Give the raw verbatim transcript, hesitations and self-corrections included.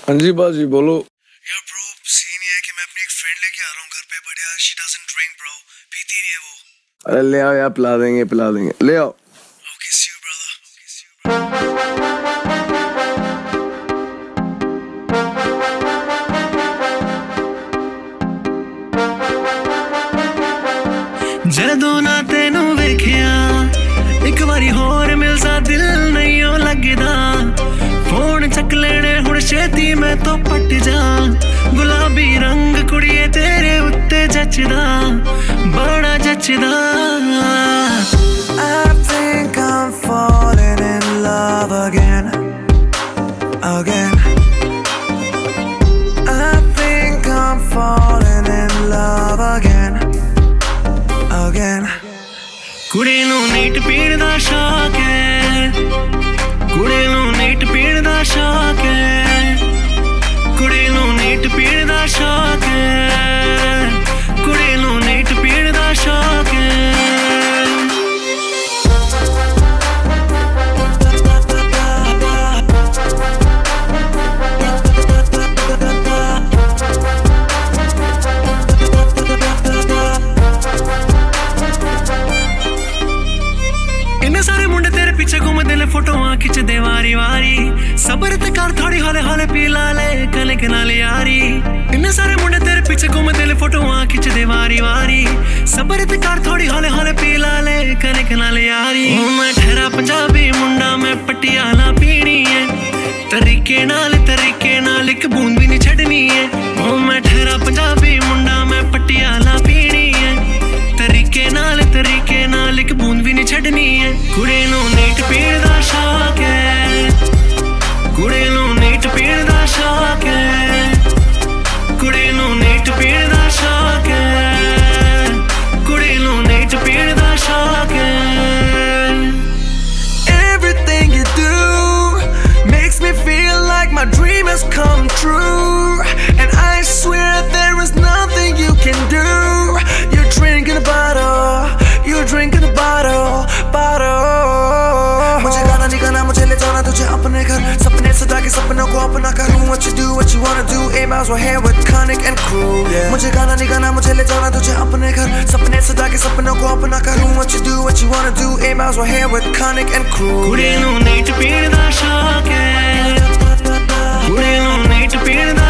हाँ जी बाजी बोलो। यार ब्रो सीन ये है कि मैं अपनी एक फ्रेंड लेके आ रहा हूँ घर पे, बट यार शी डजंट ड्रिंक ब्रो, पीती नहीं है वो। अरे ले आओ यार, पिला देंगे पिला देंगे, ले आओ। Okay see you brother, okay see you brother. जदों ना तेनू वेखिया एक बारी होर मिलसा दिल नहीं ओ लगदा, फोन चक लेने हुण छेती मैं तो पट जा, गुलाबी रंग कुड़िए तेरे उत्ते जचदा, बड़ा जचदा। I think I'm falling in love again, again. I think I'm falling in love again, again. कुड़ी नू नीट पीण दा शौक है, कुड़ी नू नीट पीण दा शौक है, कुड़ी नू नीट पीण दा शौक है, कुड़ी नू नीट पीण दा शौक है। सारे मुंडे तेरे पीछे घूमदे ने, फोटोआं खिचदे वारी वारी, सबर ते कर थोड़ी हौले हौले पी ला ले कनक नाल यारी। इन्ने सारे मुंडे तेरे पीछे घूमदे ने, फोटोआं खिचदे वारी वारी, सबर ते कर थोड़ी हौले हौले पी ला ले कनक नाल यारी। मैं ठहरा पंजाबी मुंडा, मैं पटियाला पीनी है, तरीके नाल तरीके नाल एक बूंद भी नहीं छड़नी है। ओ मैं ठहरा पंजाबी मुंडा, मैं पटियाला पीनी है, तरीके नाल तरीके नाल एक बूंद भी नहीं छड़नी है। कुड़ी नू नीट पीण दा शौक है, कुड़ी नू नीट पीण दा शौक है, कुड़ी नू नीट पीण दा शौक है, कुड़ी नू नीट पीण दा शौक है। Everything you do makes me feel like my dream has come true, and I swear there is nothing you can do. You're drinking a bottle, you're drinking a bottle, bottle. मुझे गाना नहीं गाना, मुझे ले जाना तुझे अपने घर, सपने सदा के सपनों को अपना करूँ। What you do, what you wanna do, eight miles we're here with Conic and crew. Yeah. मुझे गाना नहीं गाना, मुझे ले जाना तुझे अपने घर, सपने सदा के सपनों को अपना करूँ। What you do, what you wanna do, eight miles we're here with Conic and crew. कुड़ी नू नीट पीण दा शौक है, कुड़ी नू नीट पीण दा